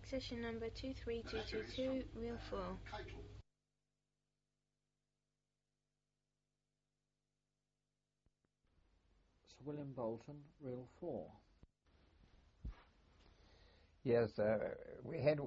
session number 23222, reel 4. Sir William Bolton, reel 4. Yes, we had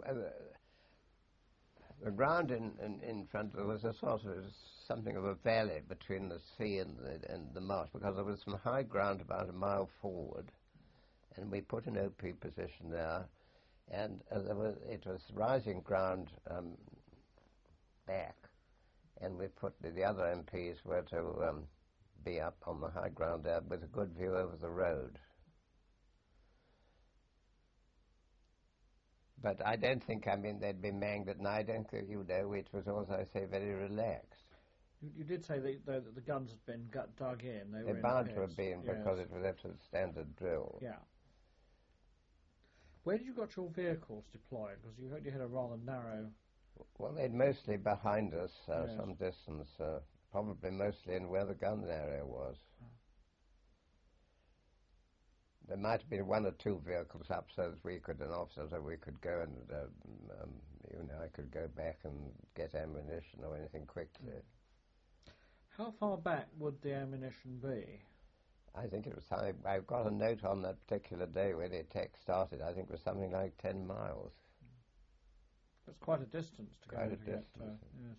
the ground in front. There was a sort of something of a valley between the sea and the marsh, because there was some high ground about a mile forward, and we put an OP position there, and it was rising ground back, and we put the other MPs were to be up on the high ground there with a good view over the road. But I don't think, they'd be manged at night. I don't think, it was also, I say, very relaxed. You did say that the guns had been dug in. They were bound in to have been, yes. Because it was absolute standard drill. Yeah. Where did you got your vehicles deployed? Because you had a rather narrow... Well, they'd mostly behind us, yes. some distance, probably mostly in where the gun area was. Oh. There might have been one or two vehicles up so that we could, an officer, so we could go and, I could go back and get ammunition or anything quickly. How far back would the ammunition be? I think it was, I've got a note on that particular day where the attack started. I think it was something like 10 miles. That's quite a distance to go. Quite a distance. Yes.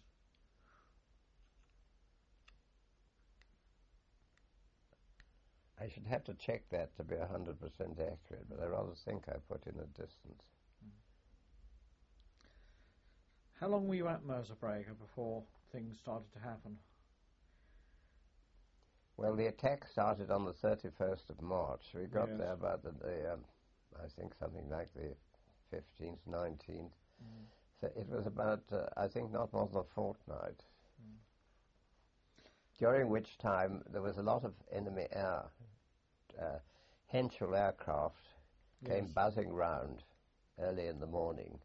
I should have to check that to be 100% accurate, but I rather think I put in a distance. How long were you at Merseybrega before things started to happen? Well, the attack started on the 31st of March. We got yes. there about I think something like the 15th, 19th. So it was about, I think, not more than a fortnight. During which time there was a lot of enemy air. Henschel aircraft came yes. buzzing round early in the morning.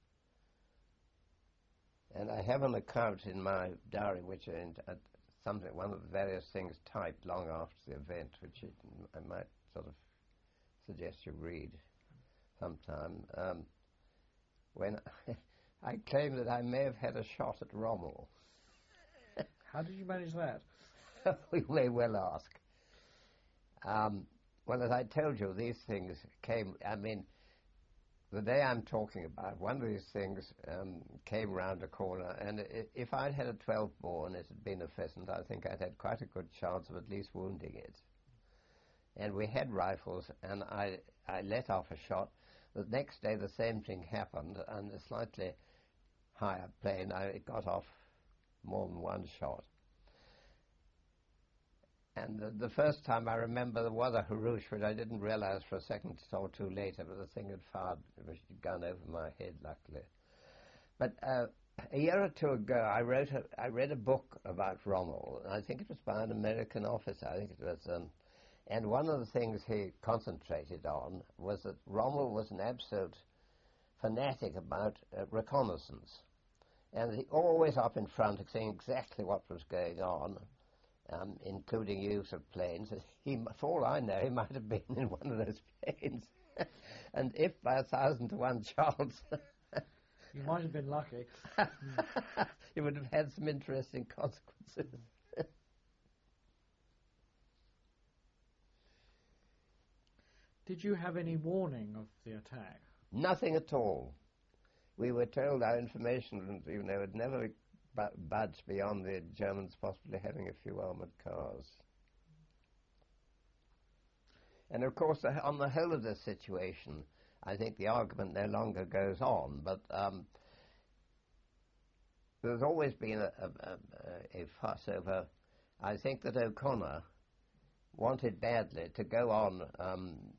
And I have an account in my diary which one of the various things typed long after the event, which I might sort of suggest you read sometime. When I claim that I may have had a shot at Rommel. How did you manage that? We may well ask. Well, as I told you, these things came, the day I'm talking about, one of these things came round a corner, and if I'd had a 12 bore and it had been a pheasant, I think I'd had quite a good chance of at least wounding it. And we had rifles, and I let off a shot. The next day the same thing happened, and a slightly higher plane, it got off more than one shot. And the first time I remember there was a huroosh, which I didn't realize for a second or two later, but the thing had fired, it was gone over my head, luckily. But a year or two ago, I read a book about Rommel. I think it was by an American officer. I think it was, and one of the things he concentrated on was that Rommel was an absolute fanatic about reconnaissance. And he always up in front, saying exactly what was going on, including use of planes. For all I know, he might have been in one of those planes. And if by 1,000 to 1 chance... You might have been lucky. It would have had some interesting consequences. Did you have any warning of the attack? Nothing at all. We were told our information, would never budge beyond the Germans possibly having a few armoured cars. And of course, on the whole of this situation, I think the argument no longer goes on, but there's always been a fuss over, I think that O'Connor wanted badly to go on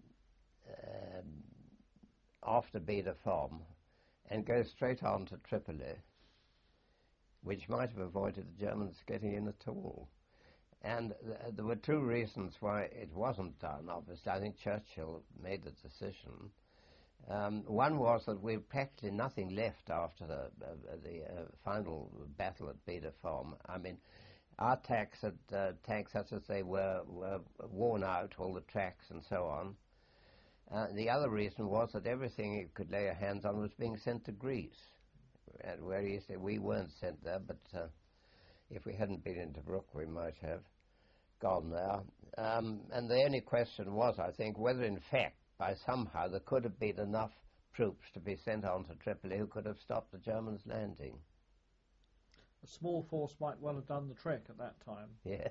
after Bida Farm and go straight on to Tripoli, which might have avoided the Germans getting in at all. And there were two reasons why it wasn't done, obviously. I think Churchill made the decision. One was that we had practically nothing left after the final battle at Bida Farm. Our tanks such as they were worn out, all the tracks and so on. The other reason was that everything he could lay a hands on was being sent to Greece, and where he said we weren't sent there, but if we hadn't been in Tobruk, we might have gone there. And the only question was, I think, whether in fact, by somehow, there could have been enough troops to be sent on to Tripoli who could have stopped the Germans landing. A small force might well have done the trick at that time. Yeah.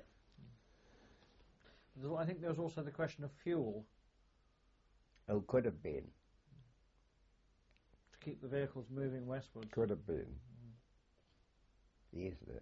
I think there was also the question of fuel. Oh, could have been. To keep the vehicles moving westwards. Could have been. Easily.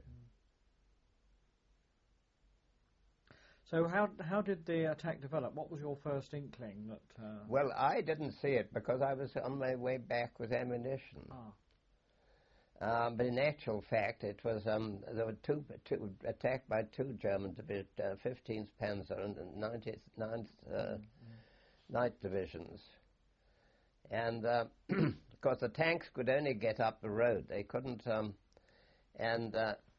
So how did the attack develop? What was your first inkling that... Well, I didn't see it because I was on my way back with ammunition. But in actual fact, it was there were two attacked by two German divisions, 15th Panzer and 9th Night Divisions, and because the tanks could only get up the road, they couldn't, and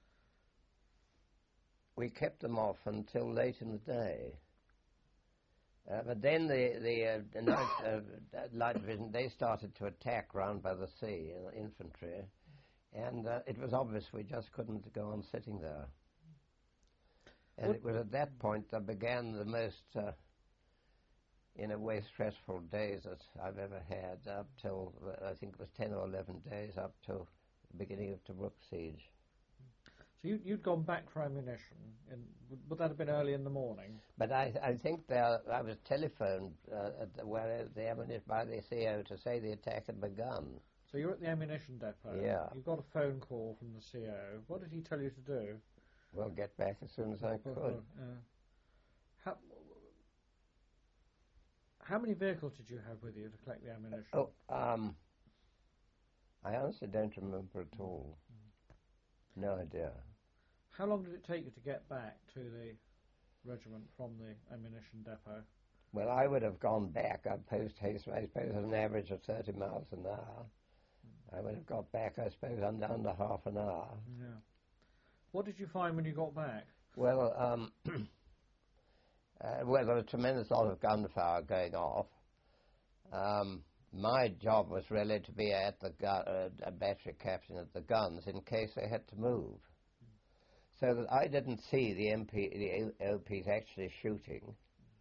we kept them off until late in the day. But then the Light Division, they started to attack round by the sea, infantry. And it was obvious we just couldn't go on sitting there. And it was at that point that began the most, in a way, stressful days that I've ever had, up till, I think it was 10 or 11 days, up to the beginning of Tobruk siege. So you'd gone back for ammunition. Would that have been early in the morning? But I think I was telephoned by the CO to say the attack had begun. So you're at the ammunition depot. Yeah. You got a phone call from the CO. What did he tell you to do? Well, get back as soon as I could. How many vehicles did you have with you to collect the ammunition? Oh, I honestly don't remember at all. No idea. How long did it take you to get back to the regiment from the ammunition depot? Well, I would have gone back post-haste, I suppose, at an average of 30 miles an hour. I would have got back, I suppose, under half an hour. Yeah. What did you find when you got back? Well, there was a tremendous lot of gunfire going off. My job was really to be at the a battery captain at the guns in case they had to move. So that I didn't see the OPs actually shooting.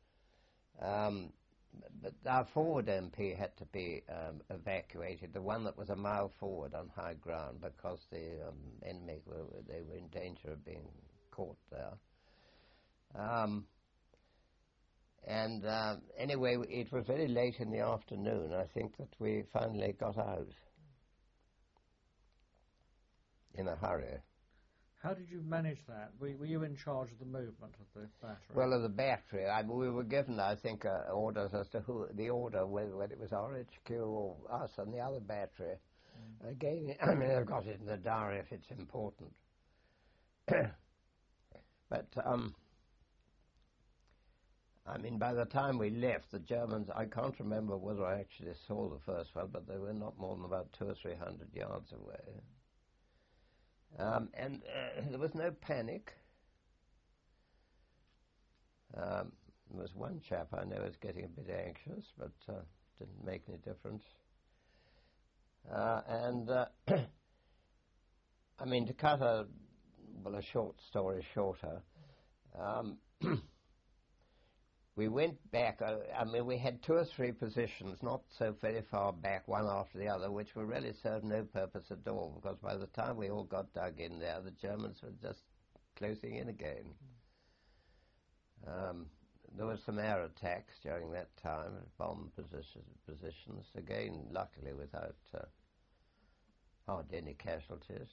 But our forward MP had to be evacuated, the one that was a mile forward on high ground, because the enemy they were in danger of being caught there. Anyway, it was very late in the afternoon, I think, that we finally got out in a hurry. How did you manage that? Were you in charge of the movement of the battery? Well, of the battery, we were given, I think, orders as to whether it was RHQ or us and the other battery. Again, I mean, I've got it in the diary if it's important. But, I mean, by the time we left, the Germans, I can't remember whether I actually saw the first one, but they were not more than about 200 or 300 yards away. And there was no panic. There was one chap I know was getting a bit anxious, but didn't make any difference. I mean, to cut a short story shorter, we went back. I mean, we had 2 or 3 positions, not so very far back, one after the other, which were really served no purpose at all, because by the time we all got dug in there, the Germans were just closing in again. There were some air attacks during that time, bomb positions, again, luckily without hardly any casualties.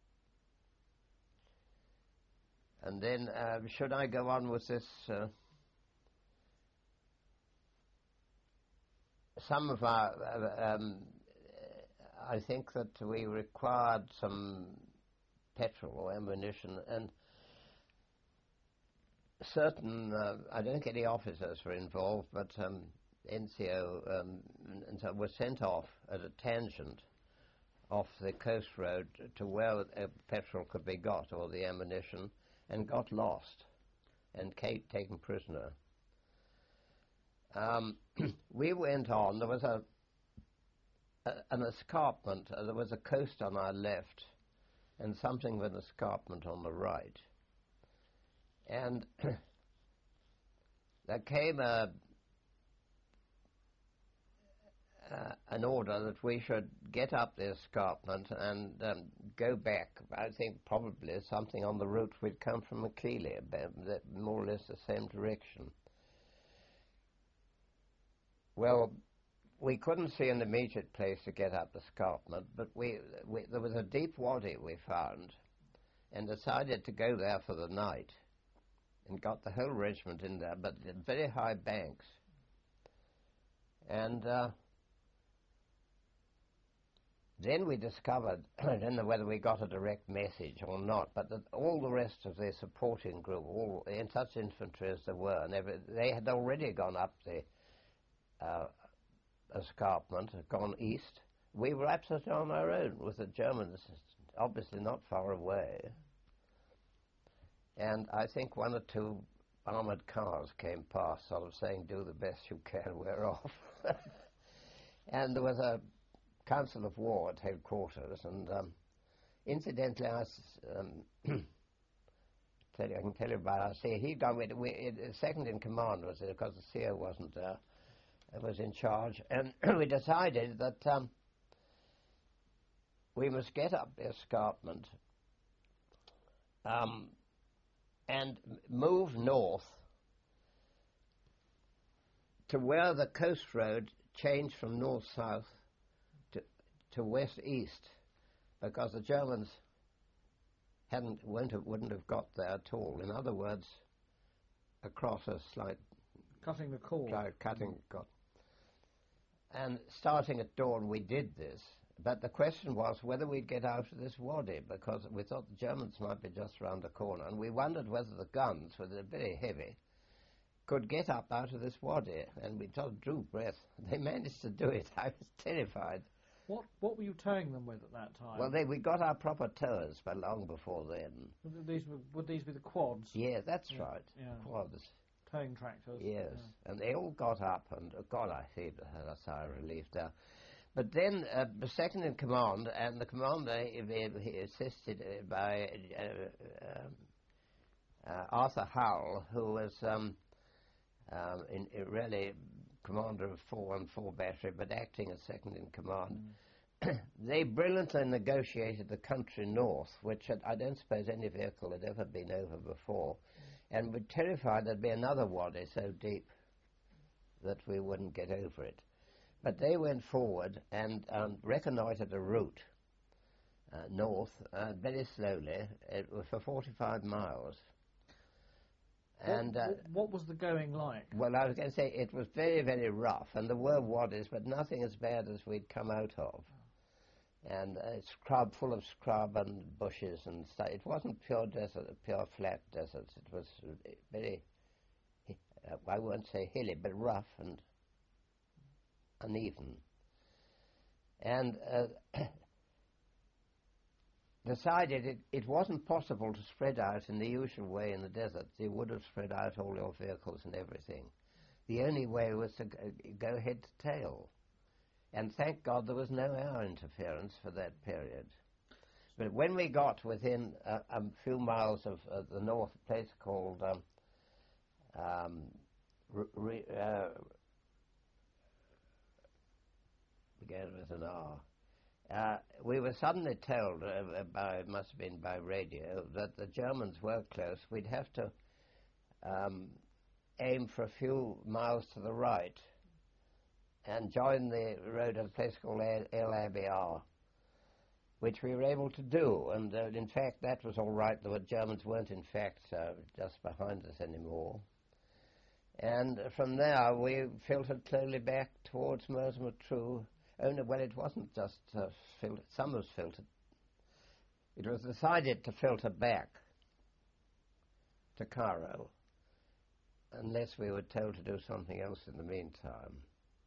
And then, should I go on with this? Some of our, I think that we required some petrol or ammunition, and certain, I don't think any officers were involved, but NCO and so were sent off at a tangent off the coast road to where petrol could be got, or the ammunition, and got lost and taken prisoner. we went on. There was an escarpment. There was a coast on our left and something of an escarpment on the right. And there came an order that we should get up the escarpment and go back. I think probably something on the route we'd come from Makili, more or less the same direction. Well, we couldn't see an immediate place to get up the escarpment, but there was a deep wadi we found and decided to go there for the night and got the whole regiment in there, but very high banks. And then we discovered, I don't know whether we got a direct message or not, but that all the rest of their supporting group, all in such infantry as there were, and they had already gone up the escarpment, had gone east. We were absolutely on our own with the Germans, obviously not far away. And I think one or two armoured cars came past, sort of saying, do the best you can, we're off. And there was a Council of War at headquarters, and incidentally, I can tell you about it. See, he'd gone with second in command was there because the CO wasn't there. Was in charge, and we decided that we must get up the escarpment and move north to where the coast road changed from north-south to west-east, because the Germans wouldn't have got there at all. In other words, across a slight cutting the cord. Cutting the cord. And starting at dawn, we did this. But the question was whether we'd get out of this wadi, because we thought the Germans might be just round the corner, and we wondered whether the guns, which were very heavy, could get up out of this wadi. And we sort of drew breath. They managed to do it. I was terrified. What were you towing them with at that time? Well, we got our proper towers, but long before then. Would these be the quads? Yeah, that's right. Yeah. Quads. Towing tractors. Yes, yeah. And they all got up, and God, I heaved a sigh of relief there. But then the second in command, and the commander he assisted by Arthur Howell, who was really commander of 414 battery, but acting as second in command. They brilliantly negotiated the country north, which I don't suppose any vehicle had ever been over before, and were terrified there'd be another wadi so deep that we wouldn't get over it. But they went forward and reconnoitred a route north very slowly for 45 miles. And what was the going like? Well, I was going to say it was very, very rough, and there were wadis, but nothing as bad as we'd come out of. And full of scrub and bushes and stuff. It wasn't pure desert, pure flat deserts. It was very, I won't say hilly, but rough and uneven. And decided it wasn't possible to spread out in the usual way in the desert. You would have spread out all your vehicles and everything. The only way was to go head to tail. And thank God there was no air interference for that period. But when we got within a few miles of the north, a place called began with an R, we were suddenly told, must have been by radio, that the Germans were close. We'd have to aim for a few miles to the right and join the road at a place called El Abiar, which we were able to do. And in fact, that was all right. The Germans weren't, in fact, just behind us anymore. And from there, we filtered slowly back towards Mersa Matruh. Well, it wasn't just filtered. Some was filtered. It was decided to filter back to Cairo, unless we were told to do something else in the meantime.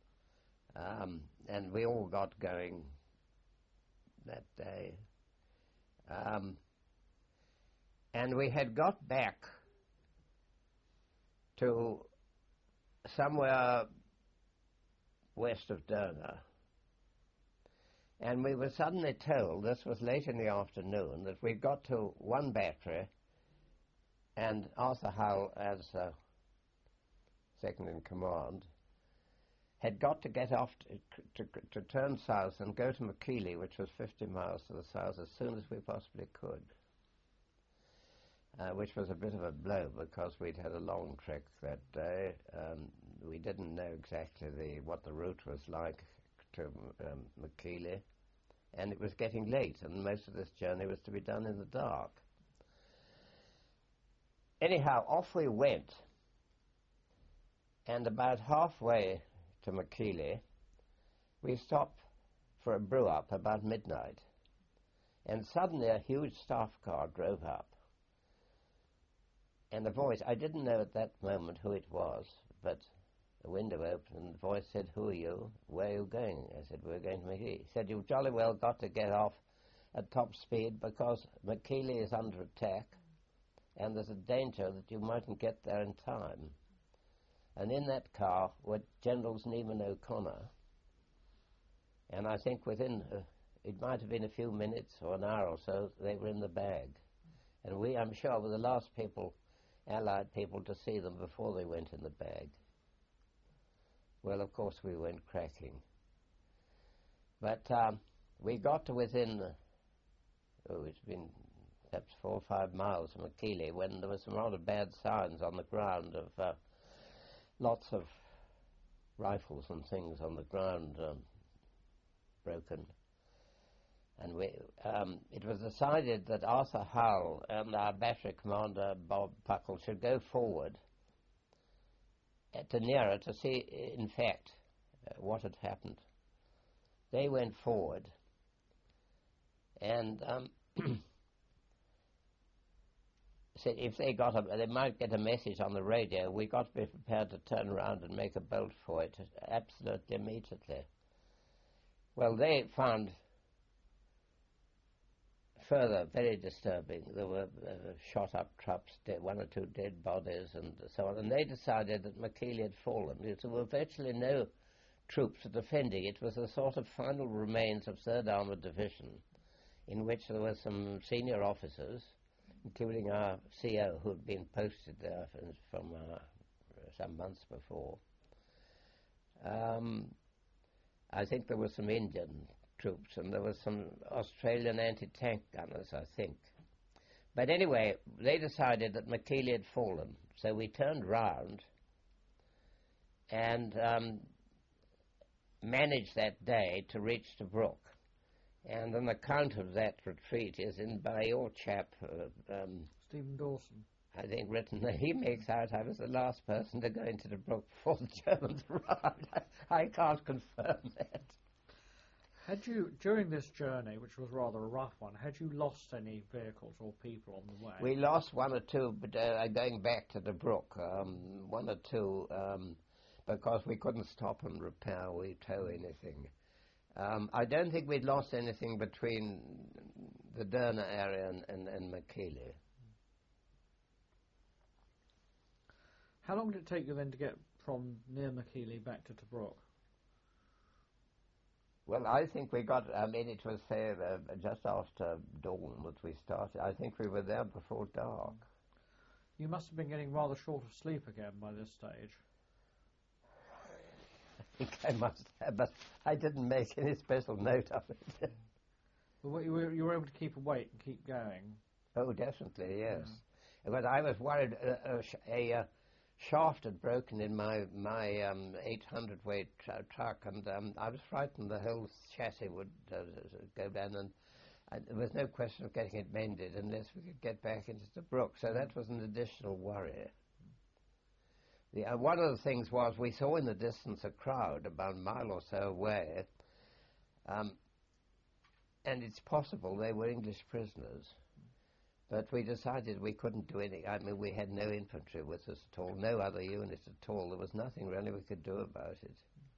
And we all got going that day. And we had got back to somewhere west of Derna. And we were suddenly told, this was late in the afternoon, that we'd got to one battery, and Arthur Hull, as second in command, had got to get off to turn south and go to Makeely, which was 50 miles to the south, as soon as we possibly could, which was a bit of a blow because we'd had a long trek that day. We didn't know exactly what the route was like to Makeely, and it was getting late, and most of this journey was to be done in the dark. Anyhow, off we went, and about halfway to Makeely, we stopped for a brew-up about midnight, and suddenly a huge staff car drove up, and a voice, I didn't know at that moment who it was, but the window opened and the voice said, "Who are you? Where are you going?" I said, "We're going to Makeely." He said, "You've jolly well got to get off at top speed because Makeely is under attack and there's a danger that you mightn't get there in time." And in that car were Generals Neiman O'Connor, and I think within, it might have been a few minutes or an hour or so, they were in the bag. And we, I'm sure, were the last people, Allied people, to see them before they went in the bag. Well, of course, we went cracking. But we got to within, it's been perhaps 4 or 5 miles from Makeely when there were some rather bad signs on the ground of lots of rifles and things on the ground broken. And it was decided that Arthur Hull and our battery commander, Bob Puckle, should go forward to nearer to see, in fact, what had happened. They went forward, and said if they they might get a message on the radio. We got to be prepared to turn around and make a bolt for it absolutely immediately. Well, they found further very disturbing. There were shot-up trucks, 1 or 2 dead bodies, and so on. And they decided that Makeely had fallen. There were virtually no troops defending. It was a sort of final remains of 3rd Armoured Division, in which there were some senior officers, including our CO, who had been posted there from some months before. I think there were some Indian troops, and there were some Australian anti-tank gunners, I think. But anyway, they decided that Makeely had fallen, so we turned round and managed that day to reach Tobruk. And an account of that retreat is in by your chap, Stephen Dawson. I think, written that he makes out I was the last person to go into Tobruk before the Germans arrived. I can't confirm that. Had you, during this journey, which was rather a rough one, had you lost any vehicles or people on the way? We lost 1 or 2, but going back to Tobruk, 1 or 2, because we couldn't stop and repair or tow anything. I don't think we'd lost anything between the Derna area and Makeely. How long did it take you then to get from near Makeely back to Tobruk? Well, I think we got, it was, say, just after dawn that we started. I think we were there before dark. You must have been getting rather short of sleep again by this stage. I think I must have, but I didn't make any special note of it. But you were able to keep awake and keep going? Oh, definitely, yes. Yeah. But I was worried a shaft had broken in my 800-weight truck, and I was frightened the whole chassis would go down, and there was no question of getting it mended unless we could get back into Tobruk, so that was an additional worry. One of the things was we saw in the distance a crowd about a mile or so away, and it's possible they were English prisoners. But we decided we couldn't do anything. I mean, we had no infantry with us at all, no other unit at all. There was nothing really we could do about it.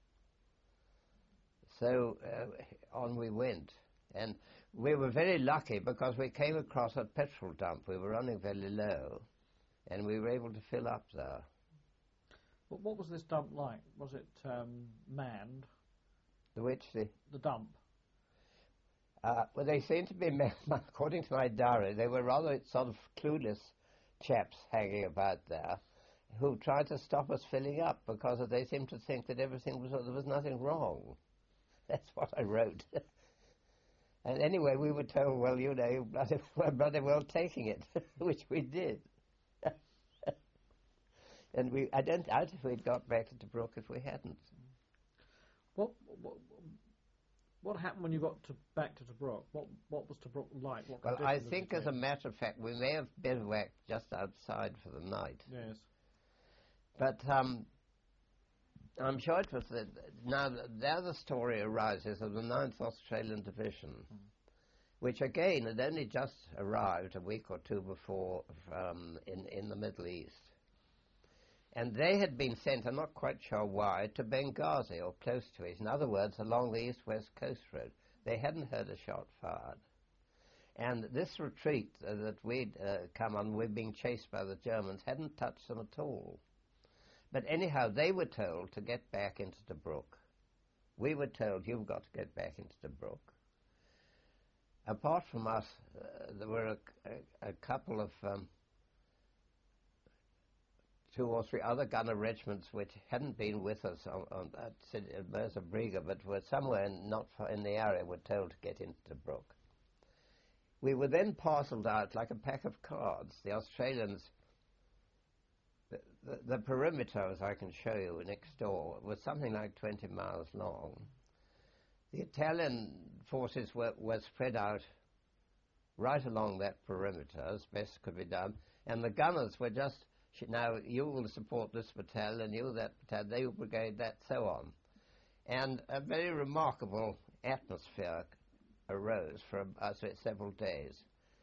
So on we went. And we were very lucky because we came across a petrol dump. We were running very low, and we were able to fill up there. What was this dump like? Was it manned? The which The dump? well, they seemed to be, according to my diary, they were rather sort of clueless chaps hanging about there who tried to stop us filling up because they seemed to think that everything was, there was nothing wrong. That's what I wrote. And anyway, we were told, well, you know, you bloody well taking it, which we did. And I don't doubt if we'd got back to Tobruk if we hadn't. What happened when you got back to Tobruk? What was Tobruk like? Well, I think, as a matter of fact, we may have bivouacked just outside for the night. Yes. But I'm sure it was now the other story arises of the 9th Australian Division, which again had only just arrived a week or two before in the Middle East. And they had been sent, I'm not quite sure why, to Benghazi or close to it. In other words, along the east-west coast road. They hadn't heard a shot fired. And this retreat that we'd come on, we'd been chased by the Germans, hadn't touched them at all. But anyhow, they were told to get back into Tobruk. We were told, you've got to get back into Tobruk. Apart from us, there were a couple of 2 or 3 other gunner regiments which hadn't been with us on that Mirza Briga, but were somewhere not far in the area, were told to get into Tobruk. We were then parcelled out like a pack of cards. The Australians, the perimeter, as I can show you next door, was something like 20 miles long. The Italian forces were spread out right along that perimeter as best could be done, and the gunners were just, now you will support this battalion, you that battalion, they will brigade that, so on. And a very remarkable atmosphere arose for several days.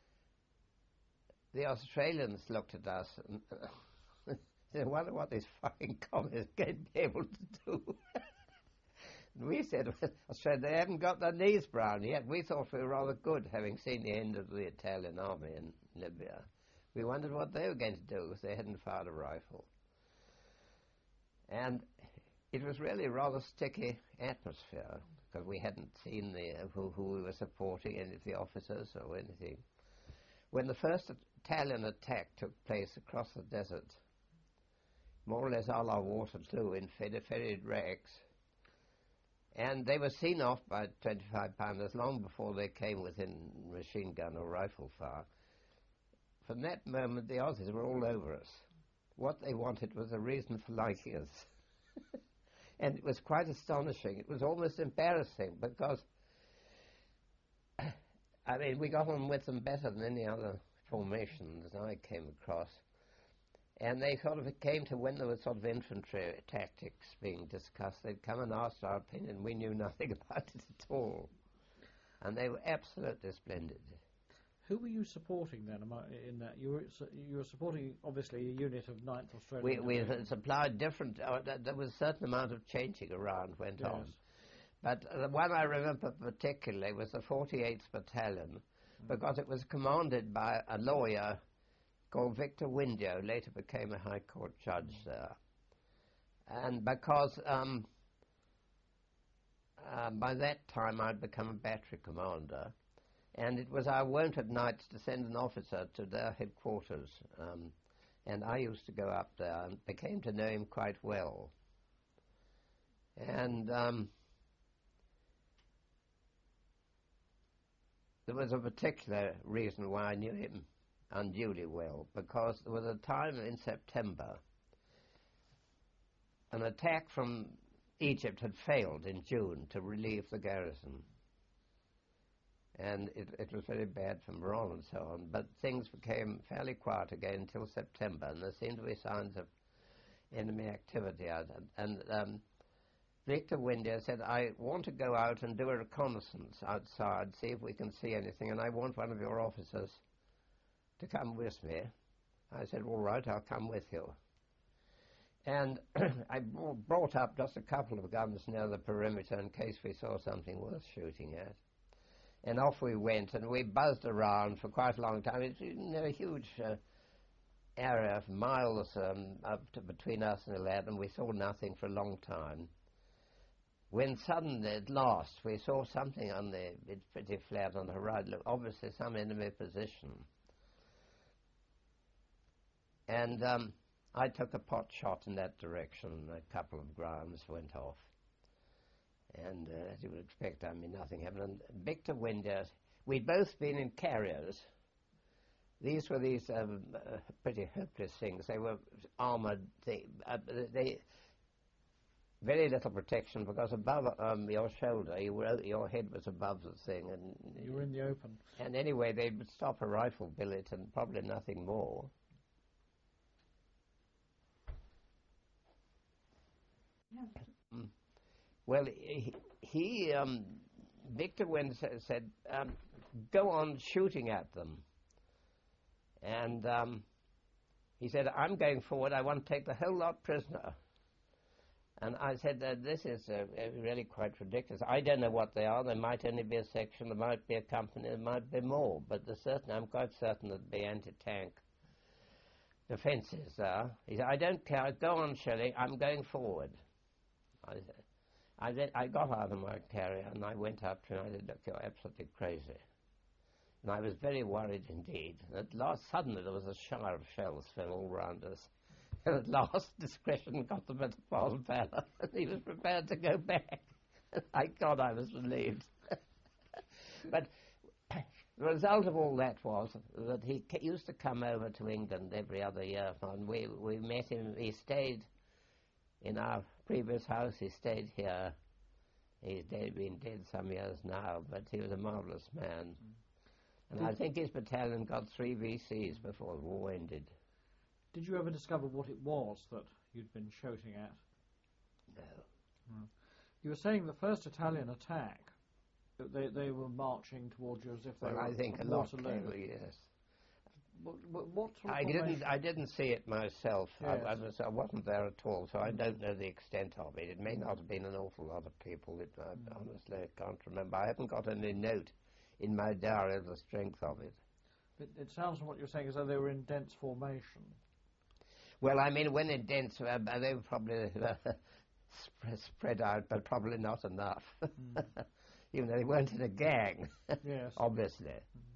The Australians looked at us and they wonder what these fucking communists are going to be able to do. And we said, Australia, they haven't got their knees brown yet. We thought we were rather good, having seen the end of the Italian army in Libya. We wondered what they were going to do if they hadn't fired a rifle. And it was really a rather sticky atmosphere, because we hadn't seen who we were supporting, any of the officers or anything. When the first Italian attack took place across the desert, more or less a la Waterloo in ferried rags, and they were seen off by 25-pounders long before they came within machine gun or rifle fire. From that moment, the Aussies were all over us. What they wanted was a reason for liking us. And it was quite astonishing. It was almost embarrassing because, I mean, we got on with them better than any other formation that I came across. And they sort of came to, when there was sort of infantry tactics being discussed, they'd come and ask our opinion. We knew nothing about it at all. And they were absolutely splendid. Who were you supporting then in that? You were supporting, obviously, a unit of 9th Australian Division. We supplied different, there was a certain amount of changing around went on. But the one I remember particularly was the 48th Battalion, because it was commanded by a lawyer called Victor Windio, later became a High Court judge there. And because by that time I'd become a battery commander, and it was our wont at nights to send an officer to their headquarters, and I used to go up there and became to know him quite well. And there was a particular reason why I knew him unduly well, because there was a time in September, an attack from Egypt had failed in June to relieve the garrison. And it was very bad for morale and so on, but things became fairly quiet again until September, and there seemed to be signs of enemy activity out. And Victor Windia said, I want to go out and do a reconnaissance outside, see if we can see anything, and I want one of your officers to come with me. I said, all right, I'll come with you. And I brought up just a couple of guns near the perimeter in case we saw something worth shooting at. And off we went, and we buzzed around for quite a long time. It's a huge area of miles up to between us and the lad, and we saw nothing for a long time. When suddenly, at last, we saw something on it's pretty flat on the horizon, obviously some enemy position. And I took a pot shot in that direction. A couple of grounds went off. And as you would expect, I mean, nothing happened. And Victor Winder, we'd both been in carriers. These were these pretty hopeless things. They were armoured. They very little protection, because above your shoulder, your head was above the thing. And you were in the open. And anyway, they would stop a rifle billet and probably nothing more. Yeah. Well, Victor Winder said, go on shooting at them. And he said, I'm going forward, I want to take the whole lot prisoner. And I said, this is really quite ridiculous. I don't know what they are. There might only be a section, there might be a company, there might be more. But I'm quite certain there'd be anti-tank defences there. He said, I don't care, go on shelling, I'm going forward. I got out of my carrier and I went up to him and I said, look, you're absolutely crazy. And I was very worried indeed. At last, suddenly there was a shower of shells fell all round us. And at last, discretion got the better part of valor, and he was prepared to go back. Thank God I was relieved. But the result of all that was that he used to come over to England every other year, and we met him. He stayed in our previous house. He stayed here. He's been dead some years now, but he was a marvellous man. And I think his battalion got 3 VCs before the war ended. Did you ever discover what it was that you'd been shooting at? No. You were saying the first Italian attack, they were marching towards you as if they were I think a lot clever, yes. What sort of I didn't see it myself. Yes. I wasn't there at all, so I don't know the extent of it. It may not have been an awful lot of people. Honestly, I can't remember. I haven't got any note in my diary of the strength of it. It sounds from what you're saying as though they were in dense formation. Well, I mean, when in dense, they were probably spread out, but probably not enough. Even though they weren't in a gang, yes. Obviously.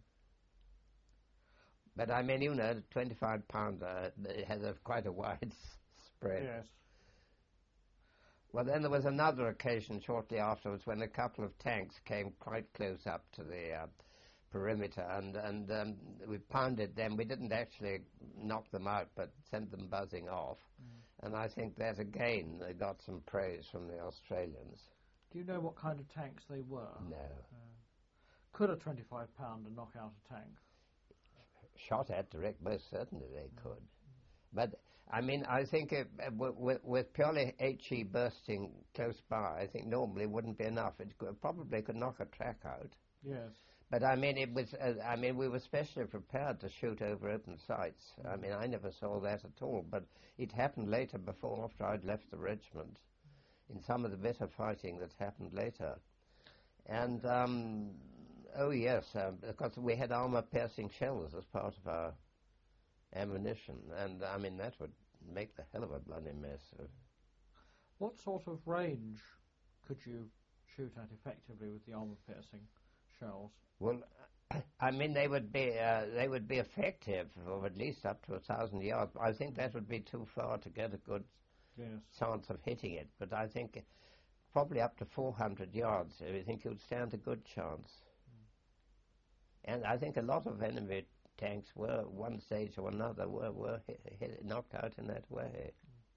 But I mean, 25-pounder has quite a wide spread. Yes. Well, then there was another occasion shortly afterwards when a couple of tanks came quite close up to the perimeter, and we pounded them. We didn't actually knock them out, but sent them buzzing off. And I think that, again, they got some praise from the Australians. Do you know what kind of tanks they were? No. Could a 25-pounder knock out a tank? Shot at direct, most certainly they could. But, I mean, I think with purely HE bursting close by, I think normally wouldn't be enough. It probably could knock a track out. Yes. But I mean, we were specially prepared to shoot over open sights. I mean, I never saw that at all. But it happened later, after I'd left the regiment, in some of the better fighting that happened later. And oh yes, because we had armor-piercing shells as part of our ammunition, and I mean that would make the hell of a bloody mess. What sort of range could you shoot at effectively with the armor-piercing shells? Well, I mean, they would be effective for at least up to 1,000 yards. I think that would be too far to get a good chance of hitting it. But I think probably up to 400 yards, I think you'd stand a good chance. And I think a lot of enemy tanks were, one stage or another, were knocked out in that way.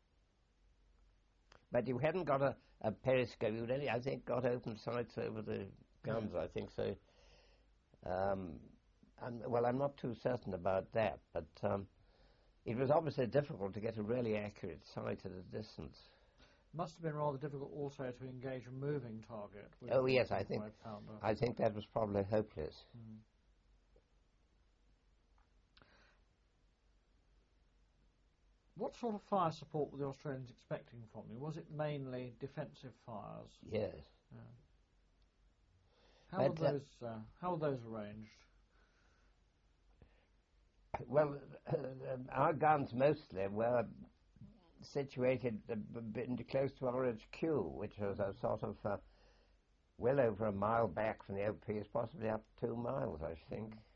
But you hadn't got a periscope. You'd only, I think, got open sights over the guns, I think so. Well, I'm not too certain about that, but it was obviously difficult to get a really accurate sight at a distance. Must have been rather difficult also to engage a moving target. With oh yes, I think that was probably hopeless. What sort of fire support were the Australians expecting from you? Was it mainly defensive fires? Yes. How were those arranged? Well, our guns mostly were situated close to our HQ, which was a sort of well over a mile back from the oak trees, possibly up 2 miles, I think.